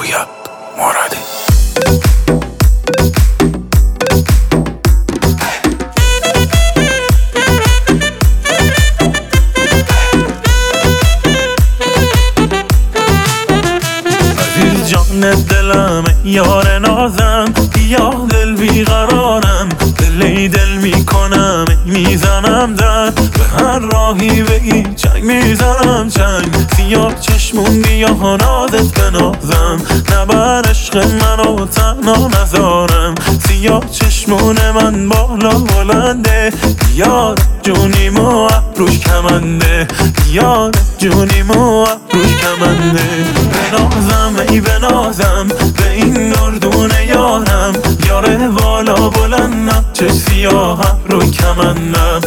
رویا مرادی. عزیز جان دلم یار نازم، یا دل بیقرارم، دل میکنم میزنم در به هر راهی بگی چنگ میزنم چنگ. سیاه چشمون بیا نازت بنازم، نبر عشق منو تنها نذارم. سیاه چشمون من بالا بلنده، یار جونیمو ابروش کمنده، یار جونیمو ابروش کمنده. بنازم ای بنازم به این دردون یارم، یاره بالا بلندم چه سیاه ابرو کمندم.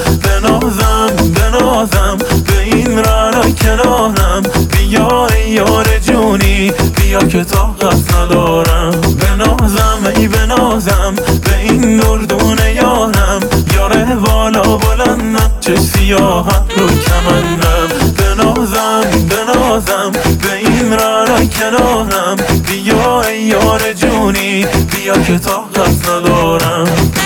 بنازم به این رعنا کنارم، بیا ای یار جونی بیا که طاقت ندارم. بنازم ای بنازم به این دردون یارم، یاره بالا بلندم چه سیاه ابرو کمندم. بنازم به این رعنا کنارم، بیا ای یار جونی بیا که طاقت ندارم.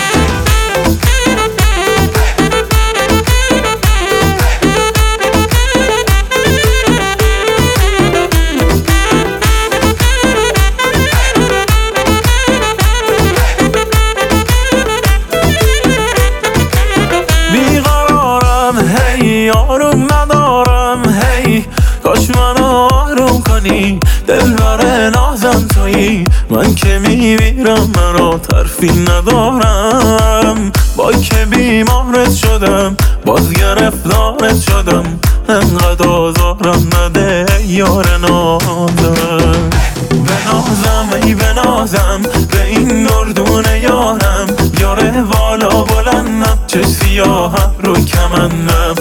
هی آروم ندارم، هی کاش منو آروم کنی. دلبر نازم تویی، من که میمیرم منو ترفی ندارم. با که بیمارت شدم باز گرفتارت شدم، انقدر آزارم نده یار نازم. بنازم ای بنازم به این دردون یارم، یاره بالا بلندم چه سیاه ابرو کمندم.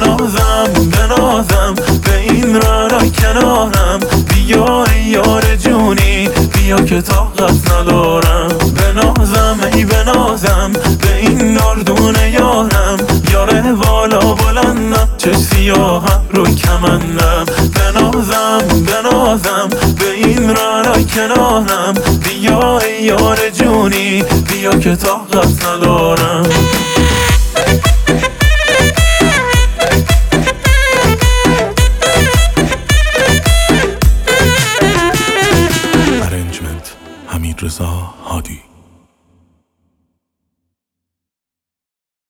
بنازم به این رعنا کنارم، بیا ای یار جونی بیا که طاقت ندارم. بنازم ای بنازم به این دردون یارم، یاره بالا بلندم چه سیاه ابرو کمندم. بنازم به این رعنا کنارم، بیا ای یار جونی بیا که طاقت ندارم.